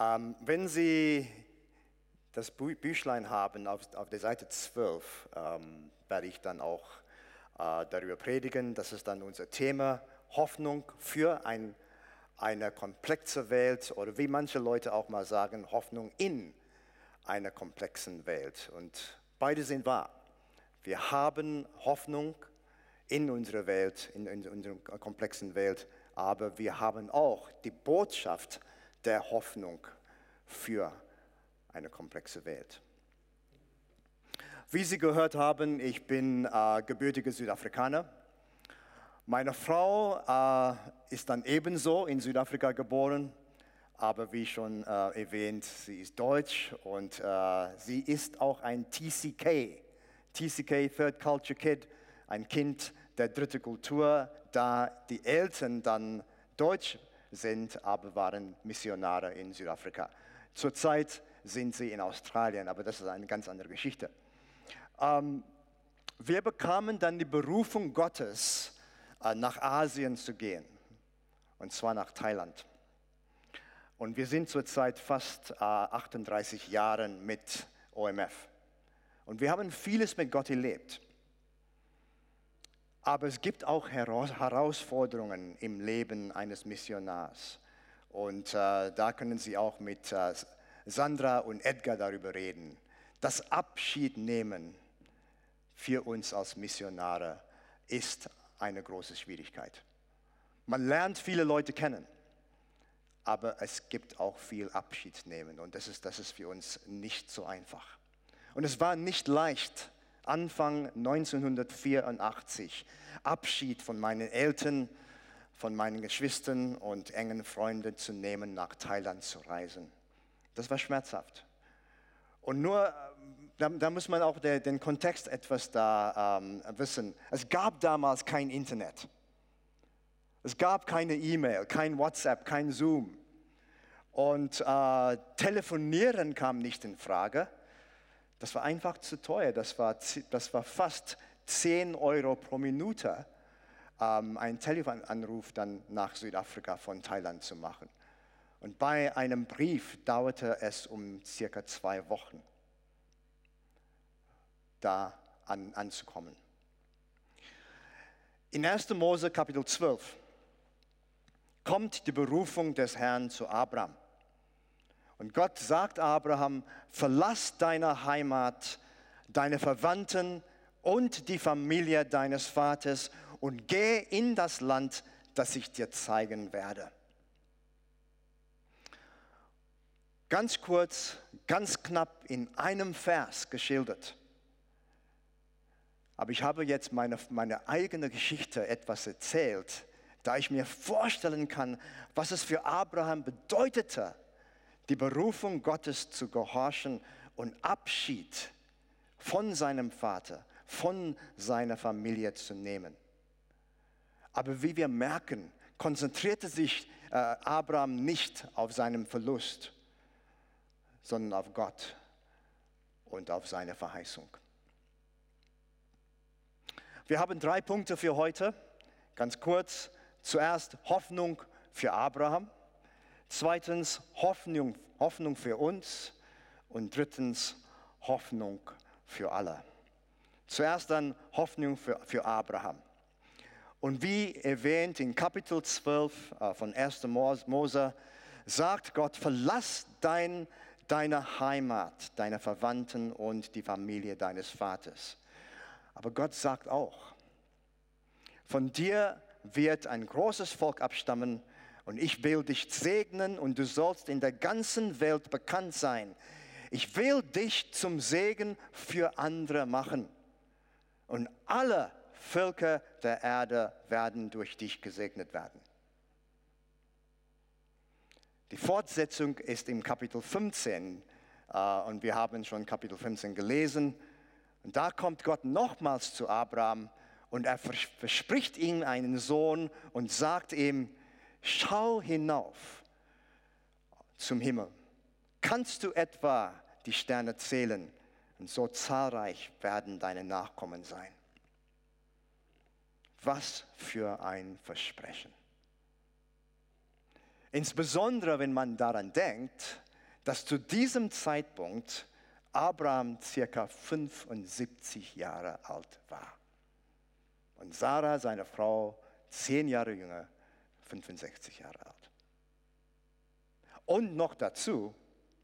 Wenn Sie das Büchlein haben, auf der Seite 12, werde ich dann auch darüber predigen. Das ist dann unser Thema, Hoffnung für eine komplexe Welt oder wie manche Leute auch mal sagen, Hoffnung in einer komplexen Welt. Und beide sind wahr. Wir haben Hoffnung in unserer Welt, in unserer komplexen Welt, aber wir haben auch die Botschaft der Hoffnung für eine komplexe Welt. Wie Sie gehört haben, ich bin gebürtiger Südafrikaner. Meine Frau ist dann ebenso in Südafrika geboren, aber wie schon erwähnt, sie ist deutsch und sie ist auch ein TCK, Third Culture Kid, ein Kind der dritten Kultur, da die Eltern dann deutsch sind, aber waren Missionare in Südafrika. Zurzeit sind sie in Australien, aber das ist eine ganz andere Geschichte. Wir bekamen dann die Berufung Gottes, nach Asien zu gehen, und zwar nach Thailand. Und wir sind zurzeit fast 38 Jahre mit OMF. Und wir haben vieles mit Gott erlebt. Aber es gibt auch Herausforderungen im Leben eines Missionars. Und da können Sie auch mit Sandra und Edgar darüber reden. Das Abschied nehmen für uns als Missionare ist eine große Schwierigkeit. Man lernt viele Leute kennen, aber es gibt auch viel Abschied nehmen. Und das ist für uns nicht so einfach. Und es war nicht leicht, Anfang 1984 Abschied von meinen Eltern, von meinen Geschwistern und engen Freunden zu nehmen, nach Thailand zu reisen. Das war schmerzhaft. Und nur, da muss man auch den Kontext etwas da wissen. Es gab damals kein Internet. Es gab keine E-Mail, kein WhatsApp, kein Zoom. Und Telefonieren kam nicht in Frage. Das war einfach zu teuer. Das war fast 10 Euro pro Minute, einen Telefonanruf dann nach Südafrika von Thailand zu machen. Und bei einem Brief dauerte es circa 2 Wochen, da anzukommen. In 1. Mose Kapitel 12 kommt die Berufung des Herrn zu Abraham. Und Gott sagt Abraham, verlass deine Heimat, deine Verwandten und die Familie deines Vaters und geh in das Land, das ich dir zeigen werde. Ganz kurz, ganz knapp in einem Vers geschildert. Aber ich habe jetzt meine eigene Geschichte etwas erzählt, da ich mir vorstellen kann, was es für Abraham bedeutete, die Berufung Gottes zu gehorchen und Abschied von seinem Vater, von seiner Familie zu nehmen. Aber wie wir merken, konzentrierte sich Abraham nicht auf seinen Verlust, sondern auf Gott und auf seine Verheißung. Wir haben 3 Punkte für heute, ganz kurz. Zuerst Hoffnung für Abraham. Zweitens Hoffnung für uns und drittens Hoffnung für alle. Zuerst dann Hoffnung für Abraham. Und wie erwähnt in Kapitel 12 von 1. Mose, sagt Gott, verlass deine Heimat, deine Verwandten und die Familie deines Vaters. Aber Gott sagt auch, von dir wird ein großes Volk abstammen, und ich will dich segnen und du sollst in der ganzen Welt bekannt sein. Ich will dich zum Segen für andere machen. Und alle Völker der Erde werden durch dich gesegnet werden. Die Fortsetzung ist im Kapitel 15 und wir haben schon Kapitel 15 gelesen. Und da kommt Gott nochmals zu Abraham und er verspricht ihm einen Sohn und sagt ihm, schau hinauf zum Himmel. Kannst du etwa die Sterne zählen? Und so zahlreich werden deine Nachkommen sein. Was für ein Versprechen. Insbesondere, wenn man daran denkt, dass zu diesem Zeitpunkt Abraham circa 75 Jahre alt war. Und Sarah, seine Frau, 10 Jahre jünger, 65 Jahre alt. Und noch dazu,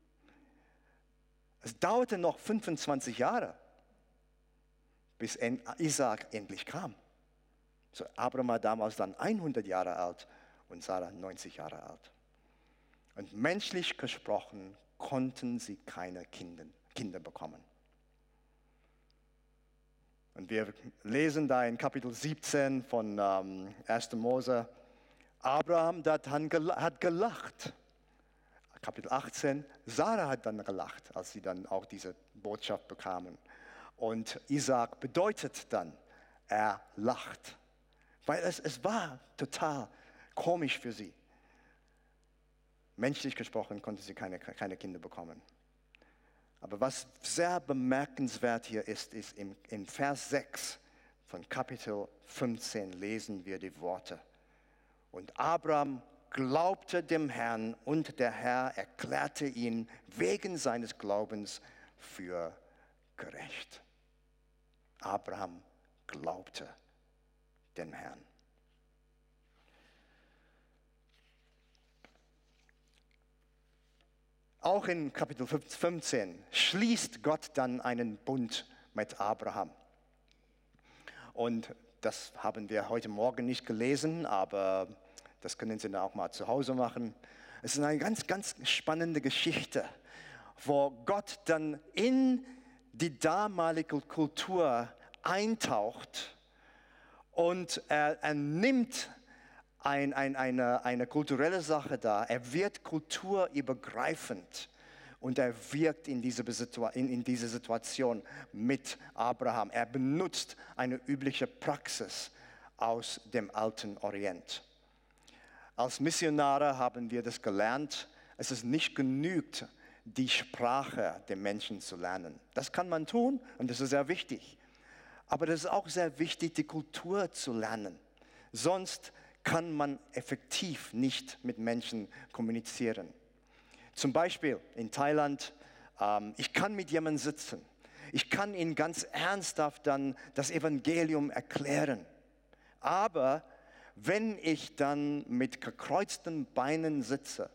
es dauerte noch 25 Jahre, bis Isaak endlich kam. So, Abraham war damals dann 100 Jahre alt und Sarah 90 Jahre alt. Und menschlich gesprochen konnten sie keine Kinder bekommen. Und wir lesen da in Kapitel 17 von 1. Mose, Abraham hat gelacht. Kapitel 18, Sarah hat dann gelacht, als sie dann auch diese Botschaft bekamen. Und Isaak bedeutet dann, er lacht. Weil es war total komisch für sie. Menschlich gesprochen konnte sie keine Kinder bekommen. Aber was sehr bemerkenswert hier ist in Vers 6 von Kapitel 15 lesen wir die Worte. Und Abraham glaubte dem Herrn und der Herr erklärte ihn wegen seines Glaubens für gerecht. Abraham glaubte dem Herrn. Auch in Kapitel 15 schließt Gott dann einen Bund mit Abraham. Und das haben wir heute Morgen nicht gelesen, aber das können Sie dann auch mal zu Hause machen. Es ist eine ganz, ganz spannende Geschichte, wo Gott dann in die damalige Kultur eintaucht und er nimmt eine kulturelle Sache da. Er wird kulturübergreifend und er wirkt in diese Situation mit Abraham. Er benutzt eine übliche Praxis aus dem alten Orient. Als Missionare haben wir das gelernt. Es ist nicht genügt, die Sprache der Menschen zu lernen. Das kann man tun und das ist sehr wichtig. Aber das ist auch sehr wichtig, die Kultur zu lernen. Sonst kann man effektiv nicht mit Menschen kommunizieren. Zum Beispiel in Thailand, ich kann mit jemandem sitzen. Ich kann ihnen ganz ernsthaft dann das Evangelium erklären. Aber wenn ich dann mit gekreuzten Beinen sitze,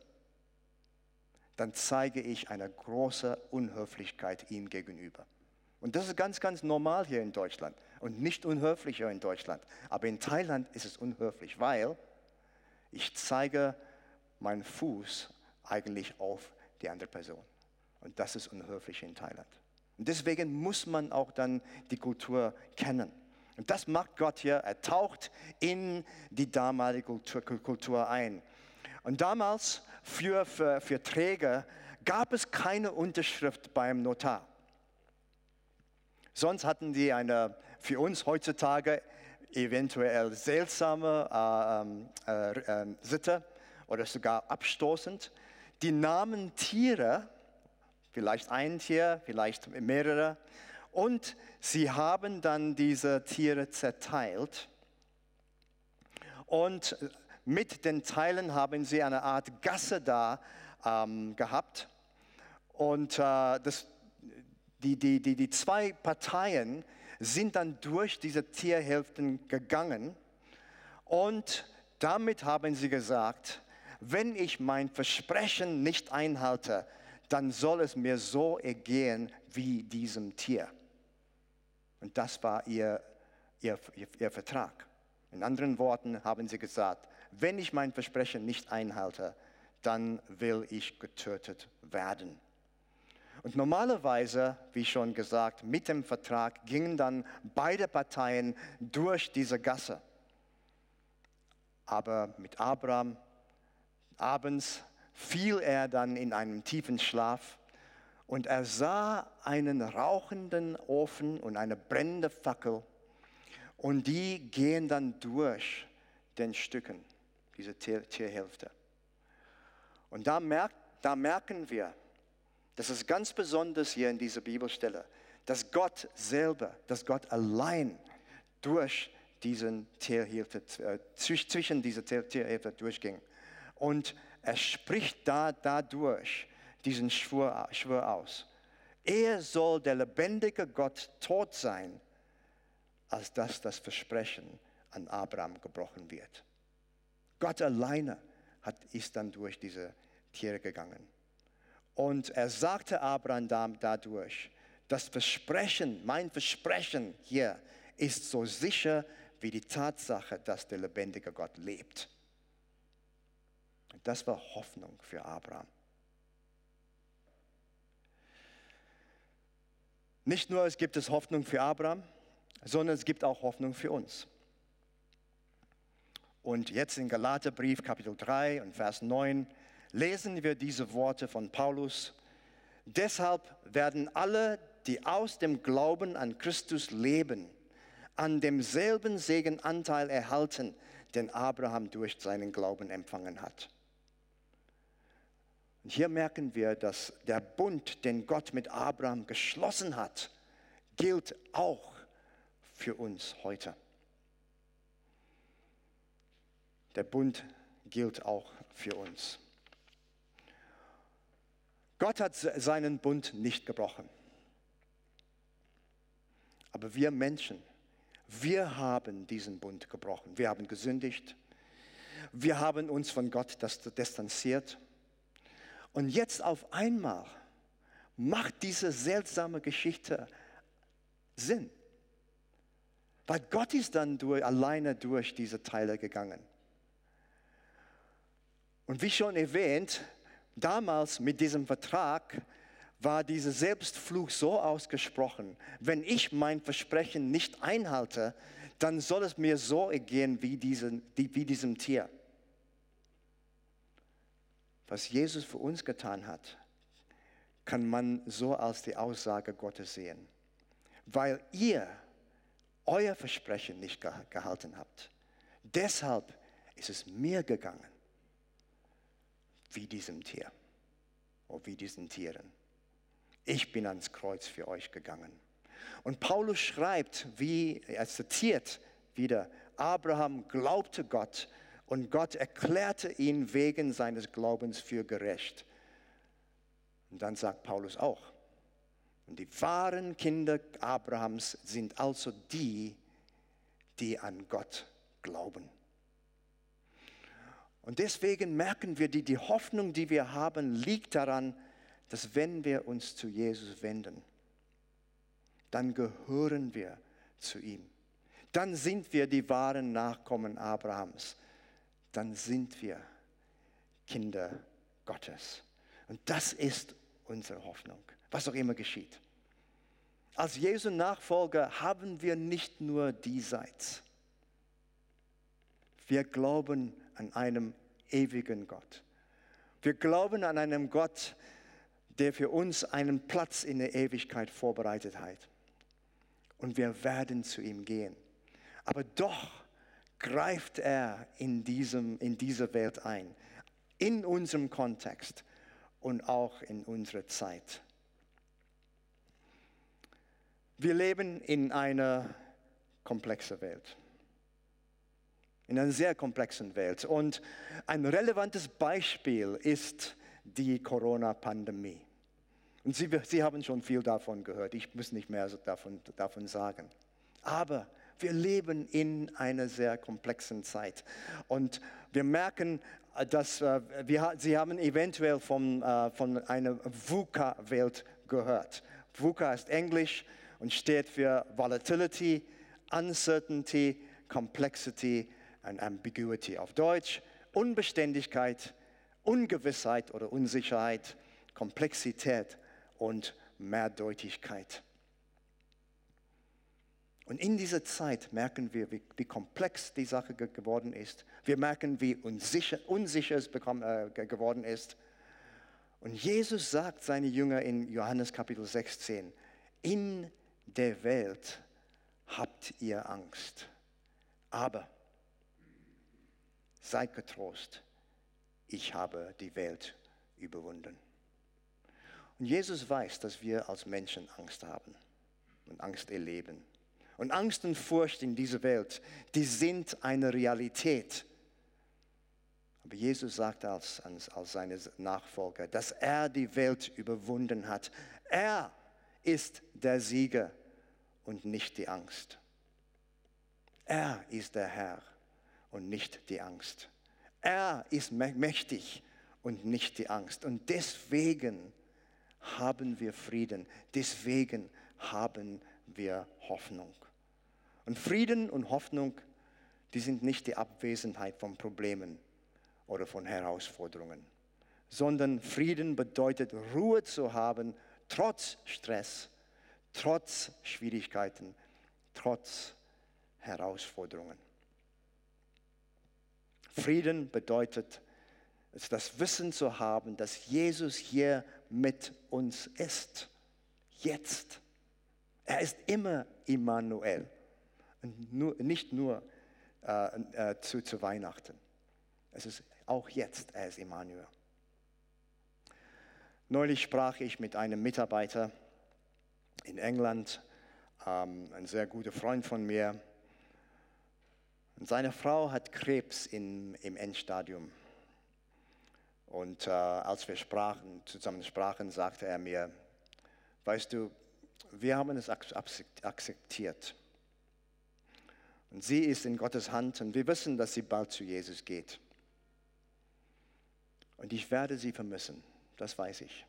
dann zeige ich eine große Unhöflichkeit ihm gegenüber. Und das ist ganz, ganz normal hier in Deutschland und nicht unhöflicher in Deutschland. Aber in Thailand ist es unhöflich, weil ich zeige meinen Fuß eigentlich auf die andere Person. Und das ist unhöflich in Thailand. Und deswegen muss man auch dann die Kultur kennen. Und das macht Gott hier, er taucht in die damalige Kultur ein. Und damals für Träger gab es keine Unterschrift beim Notar. Sonst hatten die eine für uns heutzutage eventuell seltsame Sitte oder sogar abstoßend. Die nahmen Tiere, vielleicht ein Tier, vielleicht mehrere, und sie haben dann diese Tiere zerteilt. Und mit den Teilen haben sie eine Art Gasse da gehabt. Und die zwei Parteien sind dann durch diese Tierhälften gegangen. Und damit haben sie gesagt, wenn ich mein Versprechen nicht einhalte, dann soll es mir so ergehen wie diesem Tier. Und das war ihr Vertrag. In anderen Worten haben sie gesagt, wenn ich mein Versprechen nicht einhalte, dann will ich getötet werden. Und normalerweise, wie schon gesagt, mit dem Vertrag gingen dann beide Parteien durch diese Gasse. Aber mit Abraham, abends fiel er dann in einen tiefen Schlaf und er sah einen rauchenden Ofen und eine brennende Fackel und die gehen dann durch den Stücken, diese Tierhälfte. Und da merken wir, das ist ganz besonders hier in dieser Bibelstelle, dass Gott selber, dass Gott allein durch diesen Tierhälfte, zwischen diese Tierhälfte durchging. Und er spricht dadurch diesen Schwur aus. Eher soll der lebendige Gott tot sein, als dass das Versprechen an Abraham gebrochen wird. Gott alleine ist dann durch diese Tiere gegangen. Und er sagte Abraham dadurch, das Versprechen, mein Versprechen hier ist so sicher wie die Tatsache, dass der lebendige Gott lebt. Und das war Hoffnung für Abraham. Nicht nur gibt es Hoffnung für Abraham, sondern es gibt auch Hoffnung für uns. Und jetzt in Galaterbrief Kapitel 3 und Vers 9 lesen wir diese Worte von Paulus. Deshalb werden alle, die aus dem Glauben an Christus leben, an demselben Segenanteil erhalten, den Abraham durch seinen Glauben empfangen hat. Und hier merken wir, dass der Bund, den Gott mit Abraham geschlossen hat, gilt auch für uns heute. Der Bund gilt auch für uns. Gott hat seinen Bund nicht gebrochen. Aber wir Menschen, wir haben diesen Bund gebrochen. Wir haben gesündigt. Wir haben uns von Gott distanziert. Und jetzt auf einmal macht diese seltsame Geschichte Sinn. Weil Gott ist dann alleine durch diese Teile gegangen. Und wie schon erwähnt, damals mit diesem Vertrag war dieser Selbstfluch so ausgesprochen: Wenn ich mein Versprechen nicht einhalte, dann soll es mir so ergehen wie diesem Tier. Was Jesus für uns getan hat, kann man so als die Aussage Gottes sehen. Weil ihr euer Versprechen nicht gehalten habt, deshalb ist es mir gegangen, wie diesem Tier oder wie diesen Tieren. Ich bin ans Kreuz für euch gegangen. Und Paulus schreibt, er zitiert wieder, Abraham glaubte Gott und Gott erklärte ihn wegen seines Glaubens für gerecht. Und dann sagt Paulus auch, und die wahren Kinder Abrahams sind also die, die an Gott glauben. Und deswegen merken wir, die Hoffnung, die wir haben, liegt daran, dass wenn wir uns zu Jesus wenden, dann gehören wir zu ihm. Dann sind wir die wahren Nachkommen Abrahams. Dann sind wir Kinder Gottes. Und das ist unsere Hoffnung, was auch immer geschieht. Als Jesu Nachfolger haben wir nicht nur diesseits. Wir glauben an einen ewigen Gott. Wir glauben an einen Gott, der für uns einen Platz in der Ewigkeit vorbereitet hat. Und wir werden zu ihm gehen. Aber doch greift er in diese Welt ein, in unserem Kontext und auch in unserer Zeit. Wir leben in einer komplexen Welt. In einer sehr komplexen Welt. Und ein relevantes Beispiel ist die Corona-Pandemie. Und Sie haben schon viel davon gehört. Ich muss nicht mehr davon sagen. Aber wir leben in einer sehr komplexen Zeit. Und wir merken, dass Sie haben eventuell von einer VUCA-Welt gehört. VUCA ist Englisch und steht für Volatility, Uncertainty, Complexity and Ambiguity. Auf Deutsch Unbeständigkeit, Ungewissheit oder Unsicherheit, Komplexität und Mehrdeutigkeit. Und in dieser Zeit merken wir, wie komplex die Sache geworden ist. Wir merken, wie unsicher es geworden ist. Und Jesus sagt seine Jünger in Johannes Kapitel 16, in der Welt habt ihr Angst, aber seid getrost, ich habe die Welt überwunden. Und Jesus weiß, dass wir als Menschen Angst haben und Angst erleben. Und Angst und Furcht in dieser Welt, die sind eine Realität. Aber Jesus sagt als seine Nachfolger, dass er die Welt überwunden hat. Er ist der Sieger und nicht die Angst. Er ist der Herr und nicht die Angst. Er ist mächtig und nicht die Angst. Und deswegen haben wir Frieden. Deswegen haben wir Hoffnung. Und Frieden und Hoffnung, die sind nicht die Abwesenheit von Problemen oder von Herausforderungen, sondern Frieden bedeutet, Ruhe zu haben, trotz Stress, trotz Schwierigkeiten, trotz Herausforderungen. Frieden bedeutet, das Wissen zu haben, dass Jesus hier mit uns ist. Jetzt. Er ist immer Immanuel. Und nicht nur zu Weihnachten. Es ist auch jetzt, er ist Immanuel. Neulich sprach ich mit einem Mitarbeiter in England, ein sehr guter Freund von mir. Und seine Frau hat Krebs im Endstadium. Und als wir zusammen sprachen, sagte er mir, weißt du, wir haben es akzeptiert. Und sie ist in Gottes Hand und wir wissen, dass sie bald zu Jesus geht. Und ich werde sie vermissen, das weiß ich.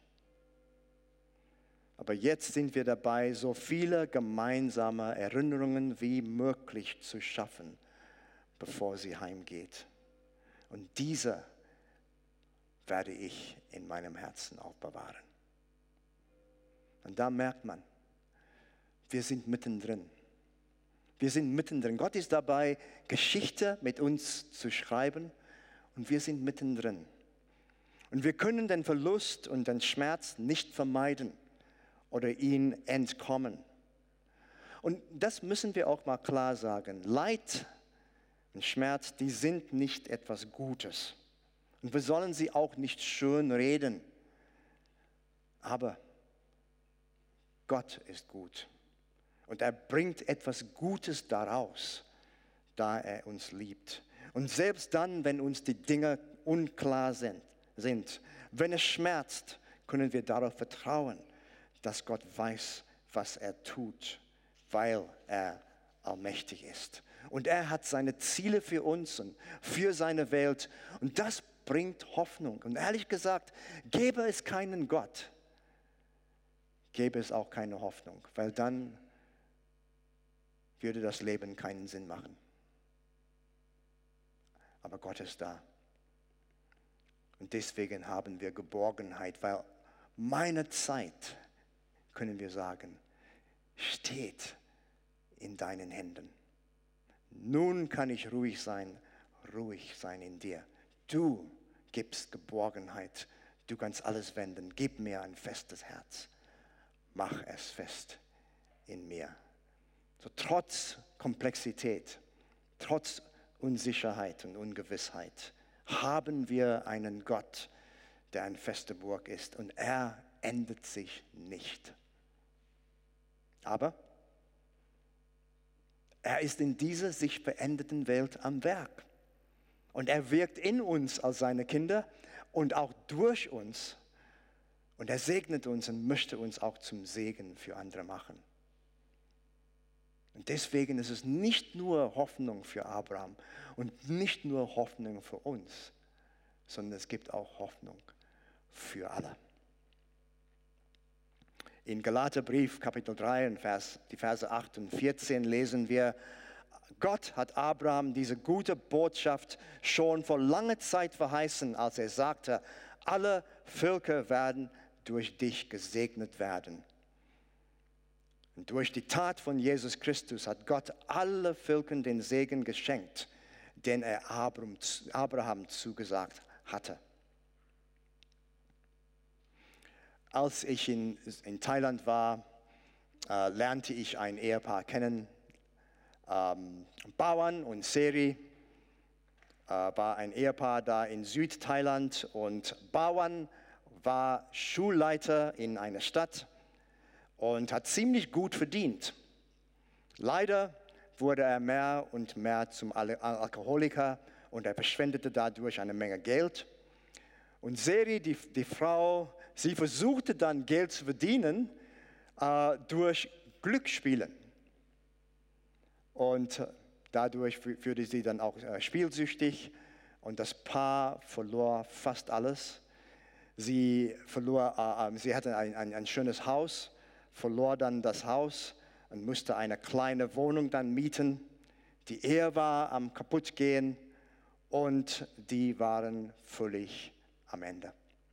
Aber jetzt sind wir dabei, so viele gemeinsame Erinnerungen wie möglich zu schaffen, bevor sie heimgeht. Und diese werde ich in meinem Herzen auch bewahren. Und da merkt man, wir sind mittendrin. Wir sind mittendrin. Gott ist dabei, Geschichte mit uns zu schreiben und wir sind mittendrin. Und wir können den Verlust und den Schmerz nicht vermeiden oder ihn entkommen. Und das müssen wir auch mal klar sagen. Leid und Schmerz, die sind nicht etwas Gutes. Und wir sollen sie auch nicht schön reden. Aber Gott ist gut. Und er bringt etwas Gutes daraus, da er uns liebt. Und selbst dann, wenn uns die Dinge unklar sind, wenn es schmerzt, können wir darauf vertrauen, dass Gott weiß, was er tut, weil er allmächtig ist. Und er hat seine Ziele für uns und für seine Welt. Und das bringt Hoffnung. Und ehrlich gesagt, gäbe es keinen Gott, gäbe es auch keine Hoffnung, weil dann würde das Leben keinen Sinn machen. Aber Gott ist da. Und deswegen haben wir Geborgenheit, weil meine Zeit, können wir sagen, steht in deinen Händen. Nun kann ich ruhig sein in dir. Du gibst Geborgenheit, du kannst alles wenden. Gib mir ein festes Herz. Mach es fest in mir. So, trotz Komplexität, trotz Unsicherheit und Ungewissheit haben wir einen Gott, der eine feste Burg ist und er ändert sich nicht. Aber er ist in dieser sich veränderten Welt am Werk und er wirkt in uns als seine Kinder und auch durch uns und er segnet uns und möchte uns auch zum Segen für andere machen. Und deswegen ist es nicht nur Hoffnung für Abraham und nicht nur Hoffnung für uns, sondern es gibt auch Hoffnung für alle. In Galaterbrief Kapitel 3 und die Verse 8 und 14 lesen wir, Gott hat Abraham diese gute Botschaft schon vor langer Zeit verheißen, als er sagte, alle Völker werden durch dich gesegnet werden. Und durch die Tat von Jesus Christus hat Gott alle Völkern den Segen geschenkt, den er Abraham zugesagt hatte. Als ich in Thailand war, lernte ich ein Ehepaar kennen. Bauern und Seri war ein Ehepaar da in Südthailand und Bauern war Schulleiter in einer Stadt und hat ziemlich gut verdient. Leider wurde er mehr und mehr zum Alkoholiker und er verschwendete dadurch eine Menge Geld. Und Seri, die Frau, sie versuchte dann Geld zu verdienen durch Glücksspielen. Und dadurch wurde sie dann auch spielsüchtig und das Paar verlor fast alles. Sie hatte ein schönes Haus, verlor dann das Haus und musste eine kleine Wohnung dann mieten. Die Ehe war am kaputtgehen und die waren völlig am Ende.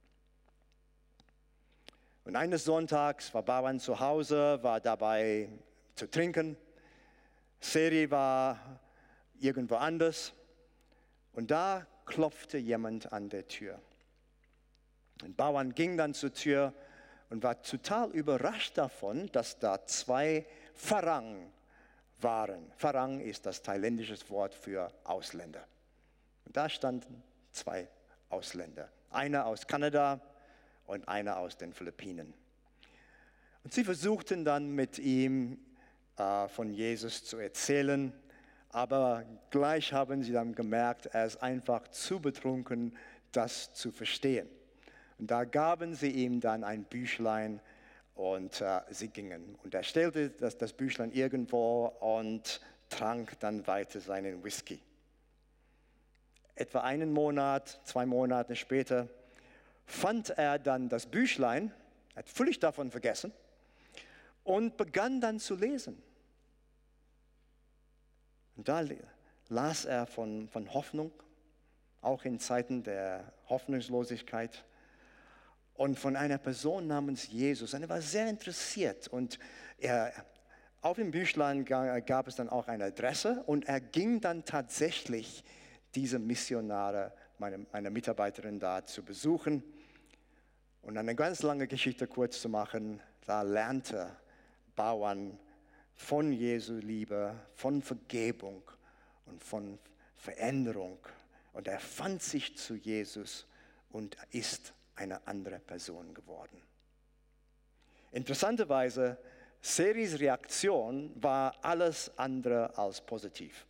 Und eines Sonntags war Bauern zu Hause, war dabei zu trinken. Seri war irgendwo anders und da klopfte jemand an der Tür. Und Bauern ging dann zur Tür und war total überrascht davon, dass da 2 Farang waren. Farang ist das thailändische Wort für Ausländer. Und da standen 2 Ausländer. Einer aus Kanada und einer aus den Philippinen. Und sie versuchten dann mit ihm von Jesus zu erzählen, aber gleich haben sie dann gemerkt, er ist einfach zu betrunken, das zu verstehen. Und da gaben sie ihm dann ein Büchlein und sie gingen. Und er stellte das Büchlein irgendwo und trank dann weiter seinen Whisky. Etwa 1 Monat, 2 Monate später fand er dann das Büchlein, hat völlig davon vergessen und begann dann zu lesen. Und da las er von Hoffnung, auch in Zeiten der Hoffnungslosigkeit und von einer Person namens Jesus. Und er war sehr interessiert und auf dem Büchlein gab es dann auch eine Adresse und er ging dann tatsächlich diese Missionare, meine Mitarbeiterin da zu besuchen. Und eine ganz lange Geschichte kurz zu machen, da lernte Bauern von Jesu Liebe, von Vergebung und von Veränderung. Und er fand sich zu Jesus und ist eine andere Person geworden. Interessanterweise, Seris Reaktion war alles andere als positiv.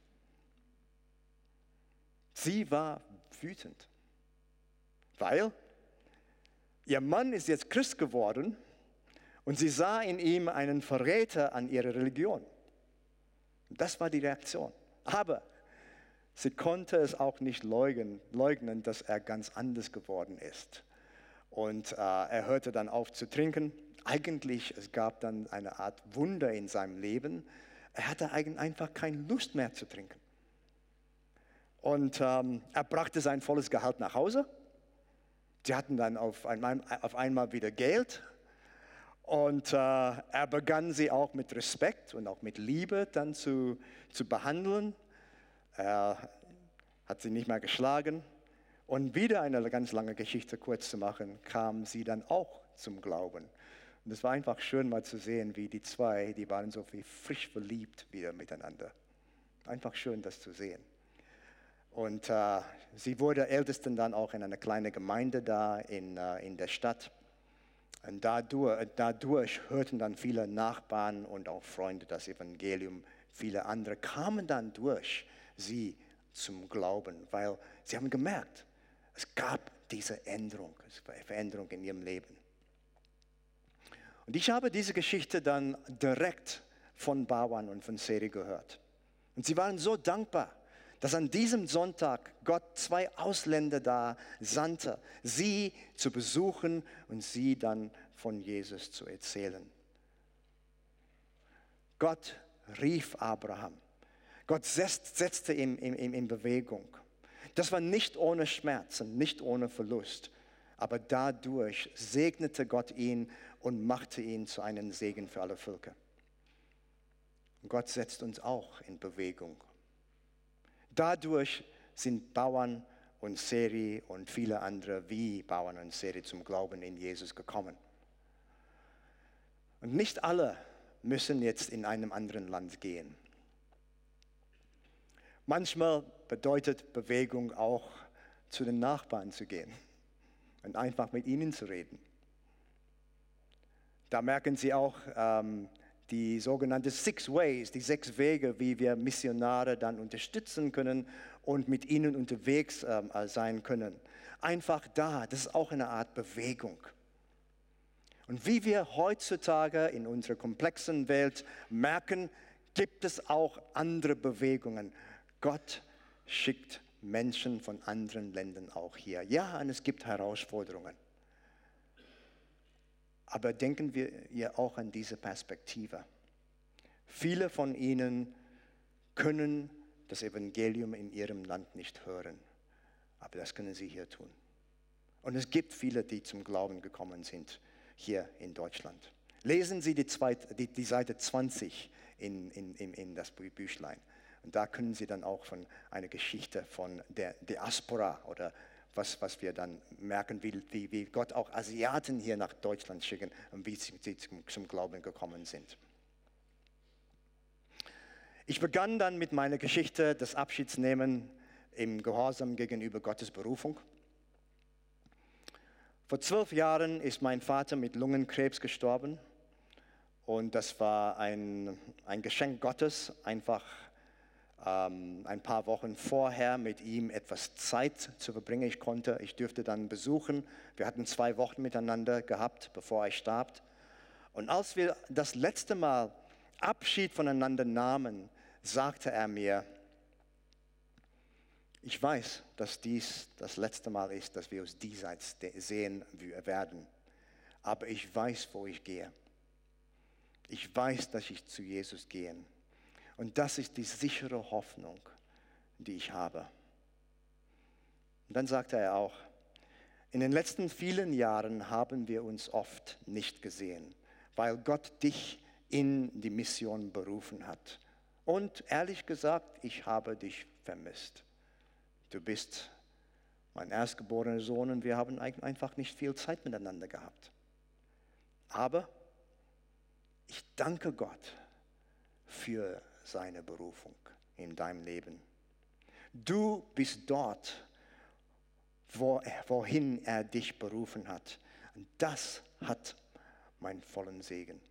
Sie war wütend, weil ihr Mann ist jetzt Christ geworden und sie sah in ihm einen Verräter an ihrer Religion. Das war die Reaktion. Aber sie konnte es auch nicht leugnen, dass er ganz anders geworden ist. Und er hörte dann auf zu trinken. Eigentlich, es gab dann eine Art Wunder in seinem Leben. Er hatte einfach keine Lust mehr zu trinken. Und er brachte sein volles Gehalt nach Hause. Sie hatten dann auf einmal wieder Geld. Und er begann sie auch mit Respekt und auch mit Liebe dann zu behandeln. Er hat sie nicht mehr geschlagen. Und wieder eine ganz lange Geschichte kurz zu machen, kam sie dann auch zum Glauben. Und es war einfach schön mal zu sehen, wie die 2, die waren so wie frisch verliebt wieder miteinander. Einfach schön, das zu sehen. Und sie wurde Ältesten dann auch in einer kleinen Gemeinde da in der Stadt. Und dadurch hörten dann viele Nachbarn und auch Freunde das Evangelium. Viele andere kamen dann durch sie zum Glauben, weil sie haben gemerkt, es gab diese Veränderung in ihrem Leben. Und ich habe diese Geschichte dann direkt von Bauern und von Seri gehört. Und sie waren so dankbar, dass an diesem Sonntag Gott 2 Ausländer da sandte, sie zu besuchen und sie dann von Jesus zu erzählen. Gott rief Abraham. Gott setzte ihn in Bewegung. Das war nicht ohne Schmerzen, nicht ohne Verlust, aber dadurch segnete Gott ihn und machte ihn zu einem Segen für alle Völker. Und Gott setzt uns auch in Bewegung. Dadurch sind Bauern und Seri und viele andere wie Bauern und Seri zum Glauben in Jesus gekommen. Und nicht alle müssen jetzt in einem anderen Land gehen. Manchmal bedeutet Bewegung auch, zu den Nachbarn zu gehen und einfach mit ihnen zu reden. Da merken Sie auch, die sogenannte Six Ways, die 6 Wege, wie wir Missionare dann unterstützen können und mit ihnen unterwegs sein können. Einfach da, das ist auch eine Art Bewegung. Und wie wir heutzutage in unserer komplexen Welt merken, gibt es auch andere Bewegungen. Gott schickt Menschen von anderen Ländern auch hier. Ja, und es gibt Herausforderungen. Aber denken wir ja auch an diese Perspektive. Viele von ihnen können das Evangelium in ihrem Land nicht hören. Aber das können sie hier tun. Und es gibt viele, die zum Glauben gekommen sind, hier in Deutschland. Lesen Sie die Seite 20 in das Büchlein. Und da können Sie dann auch von einer Geschichte von der Diaspora oder was wir dann merken, wie Gott auch Asiaten hier nach Deutschland schicken und wie sie zum Glauben gekommen sind. Ich begann dann mit meiner Geschichte des Abschiedsnehmen im Gehorsam gegenüber Gottes Berufung. Vor 12 Jahren ist mein Vater mit Lungenkrebs gestorben und das war ein Geschenk Gottes, einfach ein paar Wochen vorher mit ihm etwas Zeit zu verbringen. Ich dürfte dann besuchen. Wir hatten 2 Wochen miteinander gehabt, bevor er starb. Und als wir das letzte Mal Abschied voneinander nahmen, sagte er mir, ich weiß, dass dies das letzte Mal ist, dass wir uns diesseits sehen werden. Aber ich weiß, wo ich gehe. Ich weiß, dass ich zu Jesus gehe. Und das ist die sichere Hoffnung, die ich habe. Und dann sagte er auch, in den letzten vielen Jahren haben wir uns oft nicht gesehen, weil Gott dich in die Mission berufen hat. Und ehrlich gesagt, ich habe dich vermisst. Du bist mein erstgeborener Sohn und wir haben einfach nicht viel Zeit miteinander gehabt. Aber ich danke Gott für seine Berufung in deinem Leben. Du bist dort, wohin er dich berufen hat. Und das hat meinen vollen Segen.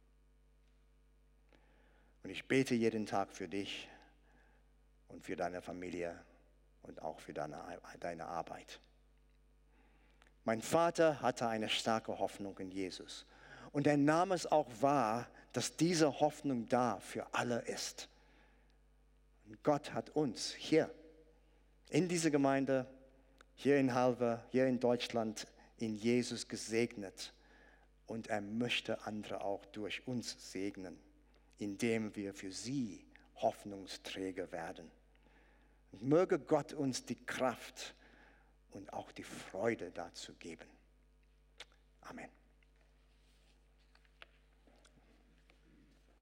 Und ich bete jeden Tag für dich und für deine Familie und auch für deine Arbeit. Mein Vater hatte eine starke Hoffnung in Jesus. Und er nahm es auch wahr, dass diese Hoffnung da für alle ist. Und Gott hat uns hier in dieser Gemeinde, hier in Halver, hier in Deutschland, in Jesus gesegnet. Und er möchte andere auch durch uns segnen, indem wir für sie Hoffnungsträger werden. Und möge Gott uns die Kraft und auch die Freude dazu geben. Amen.